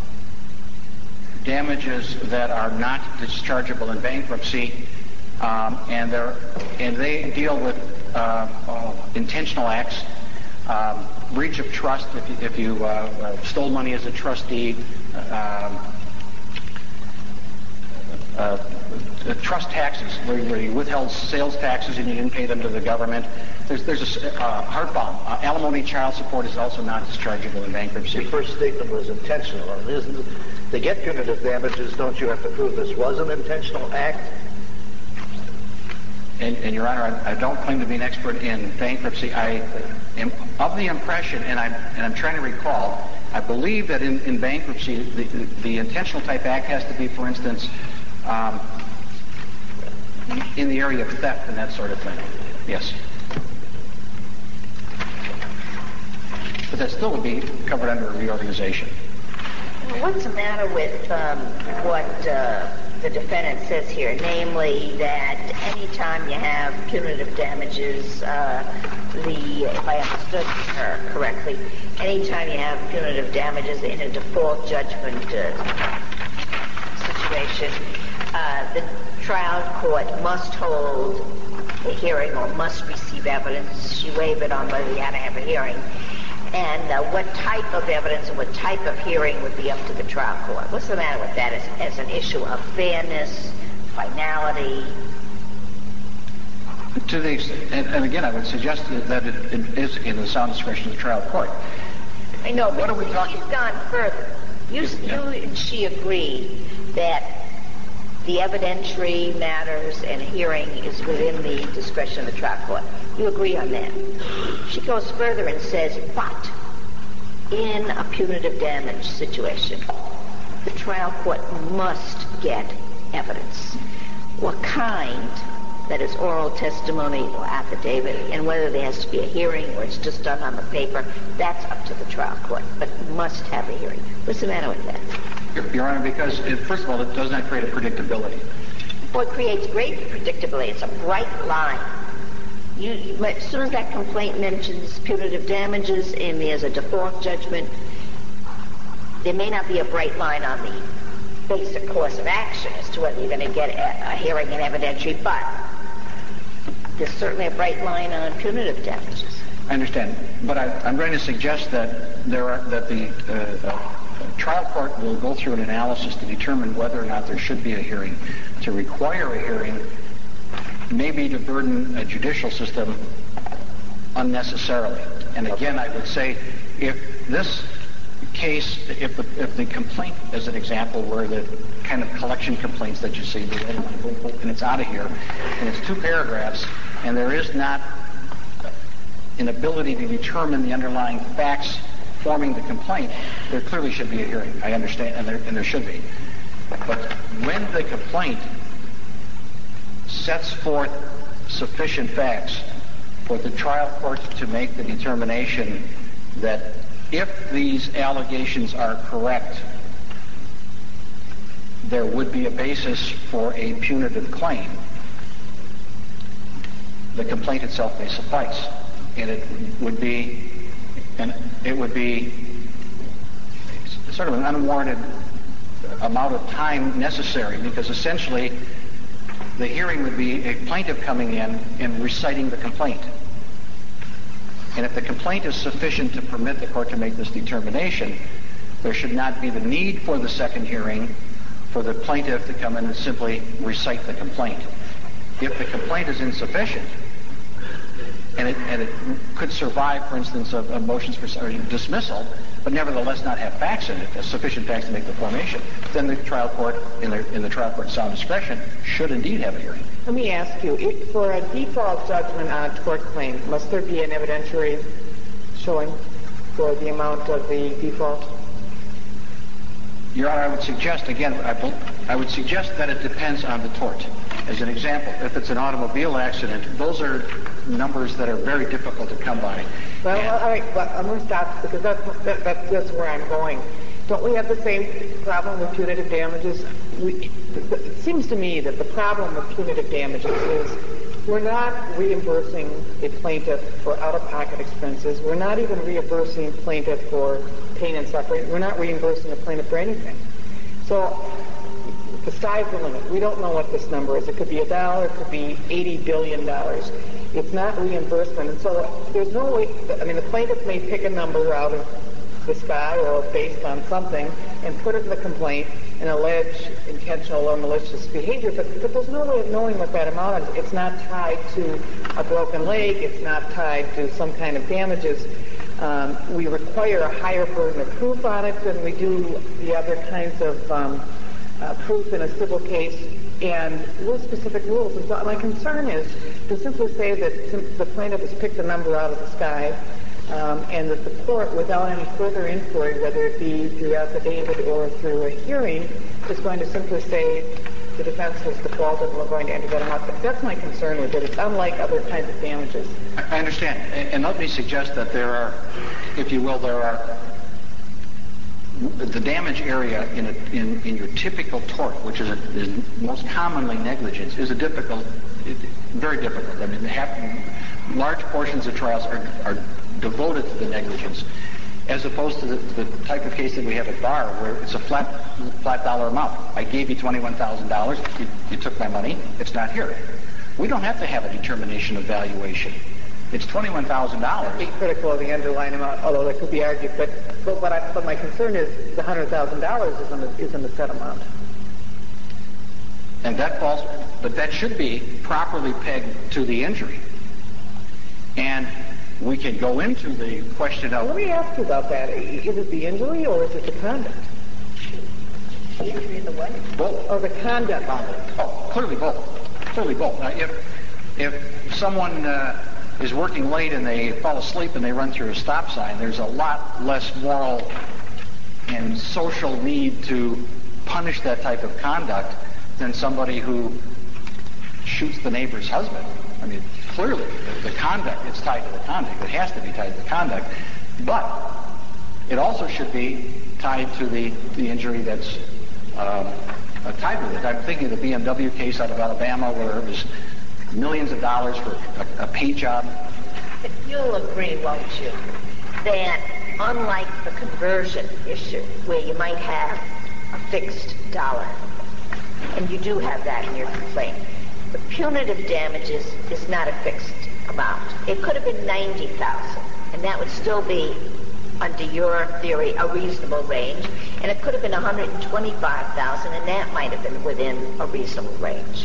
damages that are not dischargeable in bankruptcy, and they deal with intentional acts, breach of trust if you stole money as a trustee, trust taxes where you withheld sales taxes and you didn't pay them to the government. There's a hard bomb. Alimony, child support is also not dischargeable in bankruptcy. Your first statement was intentional. To get punitive damages, don't you have to prove this was an intentional act? And Your Honor, I don't claim to be an expert in bankruptcy. I am of the impression, and I'm trying to recall, I believe that in bankruptcy, the intentional type act has to be, for instance, in the area of theft and that sort of thing. Yes. But that still would be covered under a reorganization. What's the matter with what the defendant says here, namely that any time you have punitive damages, if I understood her correctly, any time you have punitive damages in a default judgment situation, the trial court must hold a hearing or must receive evidence. She waived it on whether you had to have a hearing. And what type of evidence and what type of hearing would be up to the trial court? What's the matter with that as an issue of fairness, finality? To the extent, and again, I would suggest that it is in the sound discretion of the trial court. I know, but what are we talking? She's gone further. You and she agreed that the evidentiary matters and hearing is within the discretion of the trial court. You agree on that. She goes further and says, but in a punitive damage situation, the trial court must get evidence. What kind, that is oral testimony or affidavit, and whether there has to be a hearing or it's just done on the paper, that's up to the trial court, but must have a hearing. What's the matter with that? Your Honor, because, first of all, it does not create a predictability. Well, it creates great predictability. It's a bright line. As soon as that complaint mentions punitive damages and there's a default judgment, there may not be a bright line on the basic course of action as to whether you're going to get a hearing and evidentiary, but there's certainly a bright line on punitive damages. I understand, but I'm going to suggest that the trial court will go through an analysis to determine whether or not there should be a hearing. To require a hearing may be to burden a judicial system unnecessarily. And again, I would say if this case, if the complaint, as an example, where the kind of collection complaints that you see, and it's out of here, and it's 2 paragraphs, and there is not an ability to determine the underlying facts forming the complaint, there clearly should be a hearing. I understand, and there should be. But when the complaint sets forth sufficient facts for the trial court to make the determination that if these allegations are correct, there would be a basis for a punitive claim, the complaint itself may suffice. And it would be sort of an unwarranted amount of time necessary, because essentially the hearing would be a plaintiff coming in and reciting the complaint. And if the complaint is sufficient to permit the court to make this determination, there should not be the need for the second hearing for the plaintiff to come in and simply recite the complaint. If the complaint is insufficient, and it could survive, for instance, of motions for dismissal, but nevertheless not have facts in it, sufficient facts to make the formation, then the trial court, in the trial court's sound discretion, should indeed have a hearing. Let me ask you, for a default judgment on a tort claim, must there be an evidentiary showing for the amount of the default? Your Honor, I would suggest, again, I would suggest that it depends on the tort. As an example, if it's an automobile accident, those are numbers that are very difficult to come by. Well, all right, but I'm going to stop because that's where I'm going. Don't we have the same problem with punitive damages? It seems to me that the problem with punitive damages is we're not reimbursing a plaintiff for out-of-pocket expenses. We're not even reimbursing a plaintiff for pain and suffering. We're not reimbursing a plaintiff for anything. So the sky's the limit. We don't know what this number is. It could be $1. It could be $80 billion. It's not reimbursement. And so there's no way, the plaintiff may pick a number out of the sky or based on something and put it in the complaint and allege intentional or malicious behavior, but there's no way of knowing what that amount is. It's not tied to a broken leg. It's not tied to some kind of damages. We require a higher burden of proof on it than we do the other kinds of proof in a civil case, and with specific rules. And so my concern is to simply say that the plaintiff has picked a number out of the sky, and that the court, without any further inquiry, whether it be through affidavit or through a hearing, is going to simply say the defense has defaulted and we're going to enter that amount. But that's my concern with it. It's unlike other kinds of damages. I understand. And let me suggest that there are, if you will, the damage area in your typical tort, which is most commonly negligence, is very difficult. Large portions of trials are devoted to the negligence, as opposed to the type of case that we have at bar, where it's a flat dollar amount. I gave you $21,000. You took my money. It's not here. We don't have to have a determination of valuation. It's $21,000. Be critical of the underlying amount, although that could be argued. But my concern is the $100,000 isn't a set amount. And that should be properly pegged to the injury. And we can go into the question of... Let me ask you about that. Is it the injury or is it the conduct? The injury of the what? Both. Or the conduct. Oh, clearly both. Clearly both. Now, if someone is working late and they fall asleep and they run through a stop sign, there's a lot less moral and social need to punish that type of conduct than somebody who shoots the neighbor's husband. Clearly, the conduct, it's tied to the conduct. It has to be tied to the conduct. But it also should be tied to the injury that's tied with it. I'm thinking of the BMW case out of Alabama where it was millions of dollars for a paint job. But you'll agree, won't you, that unlike the conversion issue, where you might have a fixed dollar, and you do have that in your complaint, the punitive damages is not a fixed amount. It could have been $90,000, and that would still be, under your theory, a reasonable range. And it could have been $125,000, and that might have been within a reasonable range.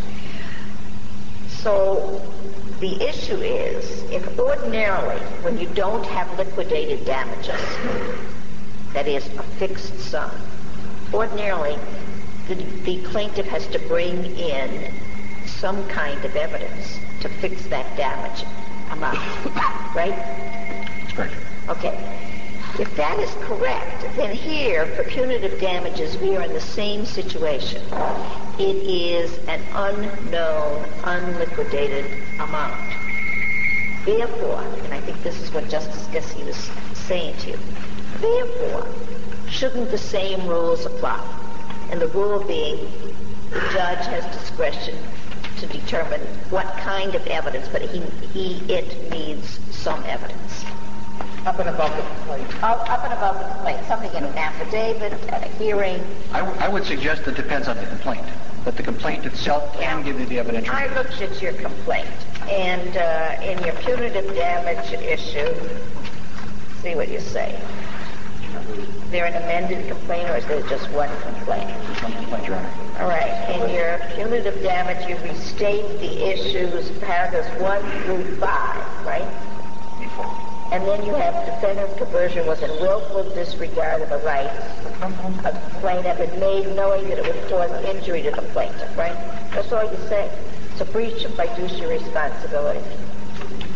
So the issue is, if ordinarily, when you don't have liquidated damages, that is a fixed sum, ordinarily the plaintiff has to bring in some kind of evidence to fix that damage amount, right? That's correct. Okay. If that is correct, then here, for punitive damages, we are in the same situation. It is an unknown, unliquidated amount. Therefore, and I think this is what Justice Gessie was saying to you, therefore, shouldn't the same rules apply? And the rule being, the judge has discretion to determine what kind of evidence, but it needs some evidence. Up and above the complaint. Up and above the complaint. Something in an affidavit, at a hearing. I would suggest it depends on the complaint. But the complaint itself can give you the evidence. I looked at your complaint, and in your punitive damage issue, see what you say. Is there an amended complaint, or is there just one complaint? Just one complaint, Your Honor. All right. In your punitive damage, you restate the issues, paragraphs 1 through 5, right? And then you have defendant's conversion was in willful disregard of the rights of the plaintiff and made knowing that it would cause injury to the plaintiff, right? That's all you say. It's a breach of fiduciary responsibility.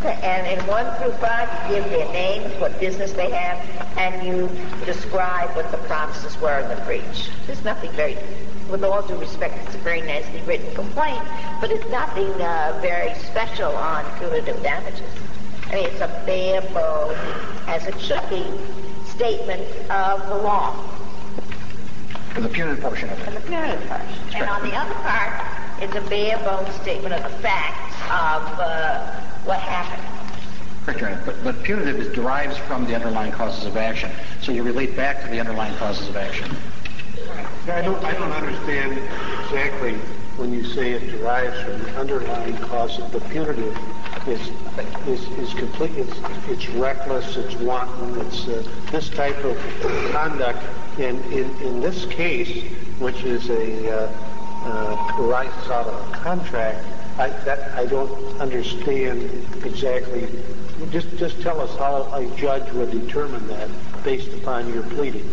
Okay, and in 1 through 5, you give their names, what business they have, and you describe what the promises were in the breach. There's nothing very, with all due respect, it's a very nicely written complaint, but it's nothing very special on punitive damages. I mean, it's a bare bone, as it should be, statement of the law. The punitive portion of it. And the punitive part. And on the other part, it's a bare bone statement of the facts of what happened. Correct, Your Honor. But punitive derives from the underlying causes of action. So you relate back to the underlying causes of action. I don't understand exactly when you say it derives from the underlying cause of the punitive. Is complete. It's reckless. It's wanton. It's this type of conduct. In this case, which is arises out of a contract, I don't understand exactly. Just tell us how a judge would determine that based upon your pleading.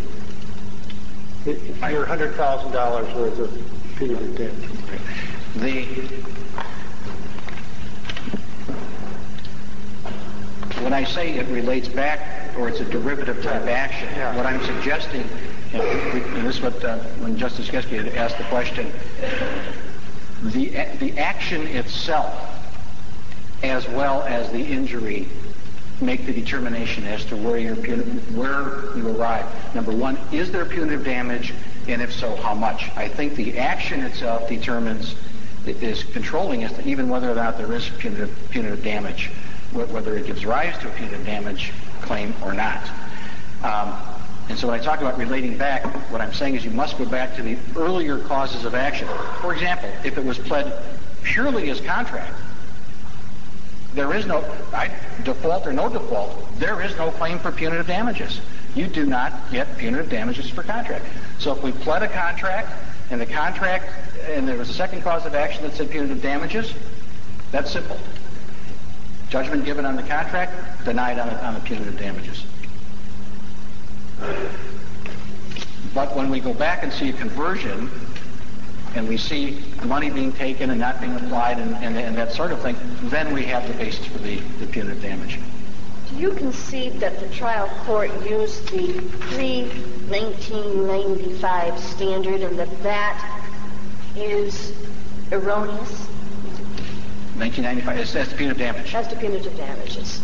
Your $100,000 worth of punitive damage. When I say it relates back, or it's a derivative type action, what I'm suggesting, and this is what when Justice Geske had asked the question, the action itself, as well as the injury, make the determination as to where you arrive. Number one, is there punitive damage, and if so, how much? I think the action itself is controlling as to even whether or not there is punitive damage, whether it gives rise to a punitive damage claim or not. And so when I talk about relating back, what I'm saying is you must go back to the earlier causes of action. For example, if it was pled purely as contract, there is no default or no default. There is no claim for punitive damages. You do not get punitive damages for contract. So if we pled a contract and there was a second cause of action that said punitive damages, that's simple. Judgment given on the contract, denied on the punitive damages. But when we go back and see a conversion, and we see money being taken and not being applied and that sort of thing, then we have the basis for the punitive damage. Do you concede that the trial court used the pre-1995 standard and that is erroneous? 1995, as to punitive damage. As to punitive damages.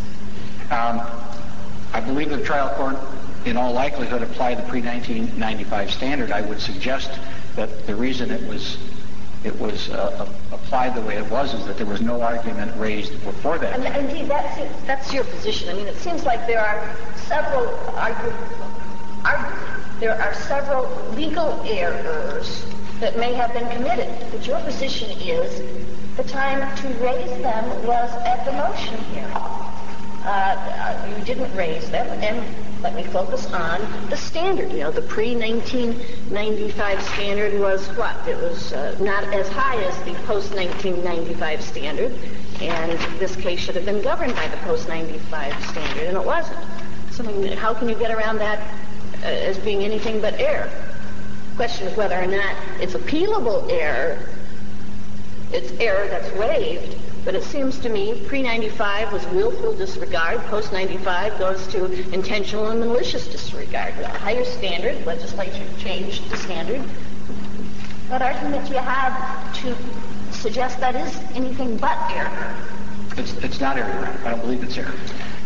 I believe the trial court, in all likelihood, applied the pre-1995 standard. I would suggest that the reason it was applied the way it was is that there was no argument raised before that. And indeed, that's your position. I mean, it seems like there are several legal errors that may have been committed, but your position is the time to raise them was at the motion hearing. You didn't raise them, and let me focus on the standard. You know, the pre-1995 standard was what? It was not as high as the post-1995 standard, and this case should have been governed by the post-95 standard, and it wasn't. So I mean, how can you get around that as being anything but error? The question is whether or not it's appealable error. It's error that's waived. But it seems to me pre-95 was willful disregard. Post-95 goes to intentional and malicious disregard. With a higher standard, legislature changed the standard. What argument do you have to suggest that is anything but error? It's not error. I don't believe it's error.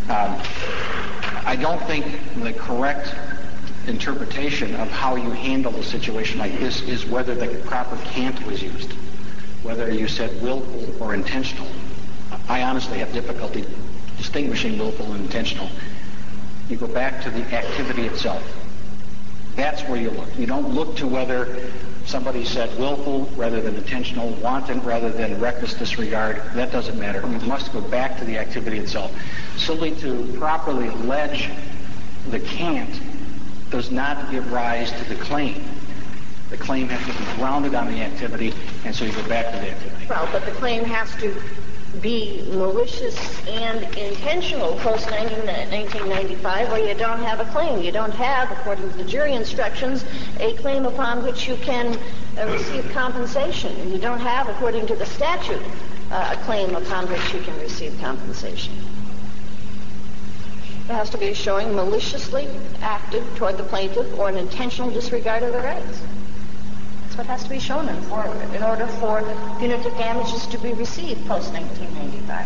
I don't think the correct interpretation of how you handle a situation like this is whether the proper cant was used. Whether you said willful or intentional. I honestly have difficulty distinguishing willful and intentional. You go back to the activity itself. That's where you look. You don't look to whether somebody said willful rather than intentional, wanton rather than reckless disregard. That doesn't matter. You must go back to the activity itself. Simply to properly allege the cant does not give rise to the claim. The claim has to be grounded on the activity, and so you go back to the activity. Well, but the claim has to be malicious and intentional post-1995, or you don't have a claim. You don't have, according to the jury instructions, a claim upon which you can receive compensation. You don't have, according to the statute, a claim upon which he can receive compensation. There has to be a showing maliciously acted toward the plaintiff or an intentional disregard of the rights. That's what has to be shown in order for punitive damages to be received post-1995.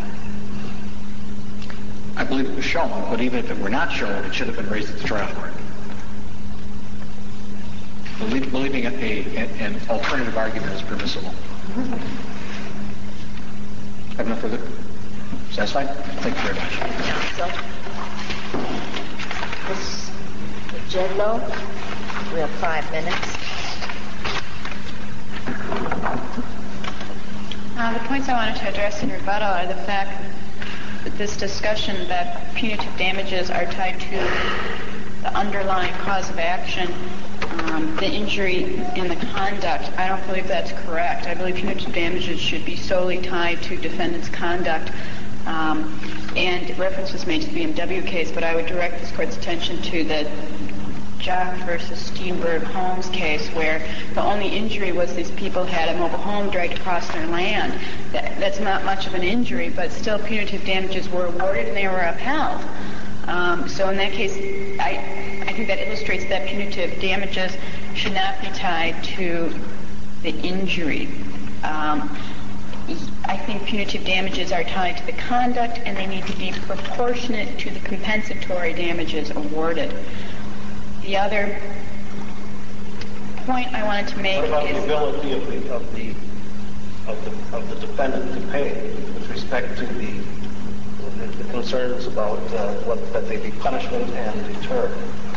I believe it was shown, but even if it were not shown, it should have been raised at the trial court. Believing an alternative argument is permissible. Have no further? Satisfied? Thank you very much. So, Ms. Jedlow, we have 5 minutes. The points I wanted to address in rebuttal are the fact that this discussion that punitive damages are tied to the underlying cause of action, the injury and the conduct. I don't believe that's correct. I believe punitive damages should be solely tied to defendant's conduct. And reference was made to the BMW case, but I would direct this court's attention to the Jock versus Steenberg Holmes case, where the only injury was these people had a mobile home dragged across their land. That's not much of an injury, but still punitive damages were awarded and they were upheld. So in that case, I think that illustrates that punitive damages should not be tied to the injury. I think punitive damages are tied to the conduct, and they need to be proportionate to the compensatory damages awarded. The other point I wanted to make is... What about the ability of the defendant to pay with respect to the concerns about that they be punishment and deterrent?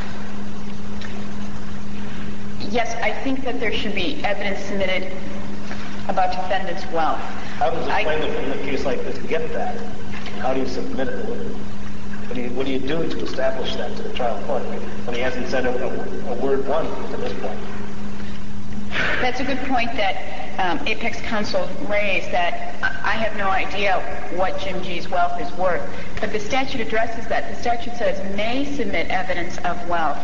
Yes, I think that there should be evidence submitted about defendant's wealth. How does a plaintiff in a case like this get that? How do you submit it? What do you do to establish that to the trial court when he hasn't said a word once to this point? That's a good point that Apex Counsel raised, that I have no idea what Jim G's wealth is worth. But the statute addresses that. The statute says may submit evidence of wealth.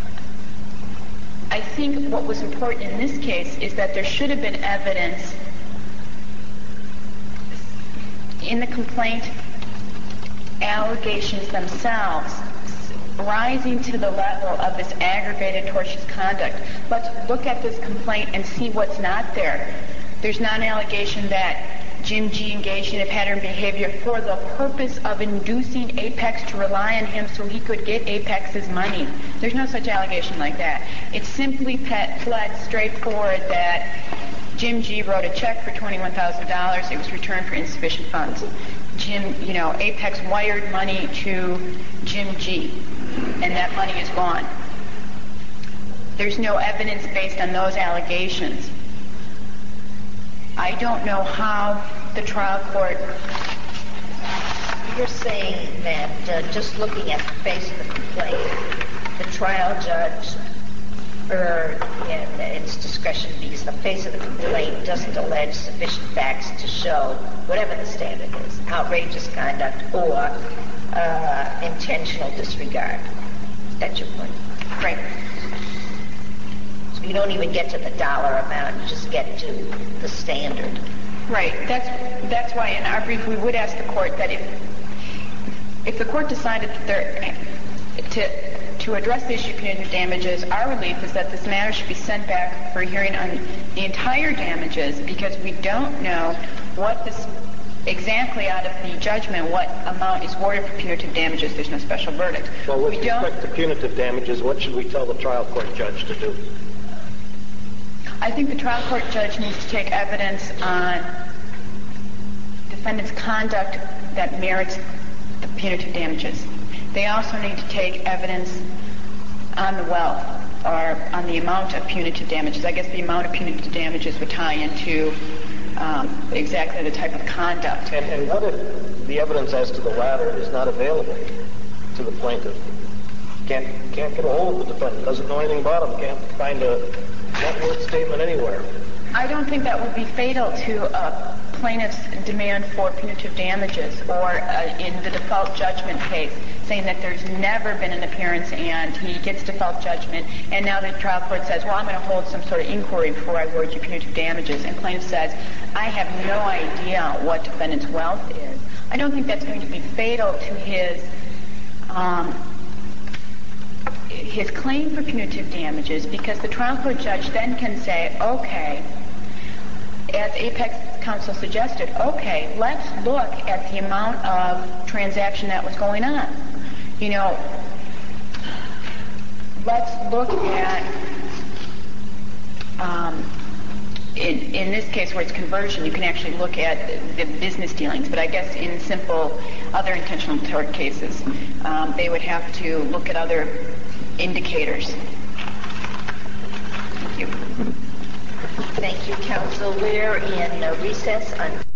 I think what was important in this case is that there should have been evidence in the complaint allegations themselves rising to the level of this aggravated tortious conduct. Let's look at this complaint and see what's not there. There's not an allegation that Jim G engaged in a pattern behavior for the purpose of inducing Apex to rely on him so he could get Apex's money. There's no such allegation like that. It's simply pled straightforward that Jim G wrote a check for $21,000. It was returned for insufficient funds. Apex wired money to Jim G, and that money is gone. There's no evidence based on those allegations. I don't know how the trial court... You're saying that just looking at the face of the complaint, the trial judge erred in its discretion because the face of the complaint doesn't allege sufficient facts to show whatever the standard is, outrageous conduct or intentional disregard. That's your point. Right. So you don't even get to the dollar amount, you just get to the standard. Right. That's why in our brief we would ask the court that if the court decided that to address the issue of punitive damages, our relief is that this matter should be sent back for a hearing on the entire damages, because we don't know what this exactly out of the judgment, what amount is awarded for punitive damages. There's no special verdict. Well, with respect to punitive damages, what should we tell the trial court judge to do? I think the trial court judge needs to take evidence on defendant's conduct that merits the punitive damages. They also need to take evidence on the wealth or on the amount of punitive damages. I guess the amount of punitive damages would tie into exactly the type of conduct. And what if the evidence as to the latter is not available to the plaintiff? Can't get a hold of the defendant, doesn't know anything about him, can't find a net worth statement anywhere. I don't think that would be fatal to a plaintiff's demand for punitive damages, or in the default judgment case, saying that there's never been an appearance and he gets default judgment, and now the trial court says, well, I'm going to hold some sort of inquiry before I award you punitive damages, and plaintiff says, I have no idea what defendant's wealth is. I don't think that's going to be fatal to his claim for punitive damages, because the trial court judge then can say, okay, as Apex counsel suggested, okay, let's look at the amount of transaction that was going on. You know, let's look at, in this case where it's conversion, you can actually look at the business dealings, but I guess in simple other intentional tort cases, they would have to look at other indicators. Thank you. Thank you, counsel. We're in recess on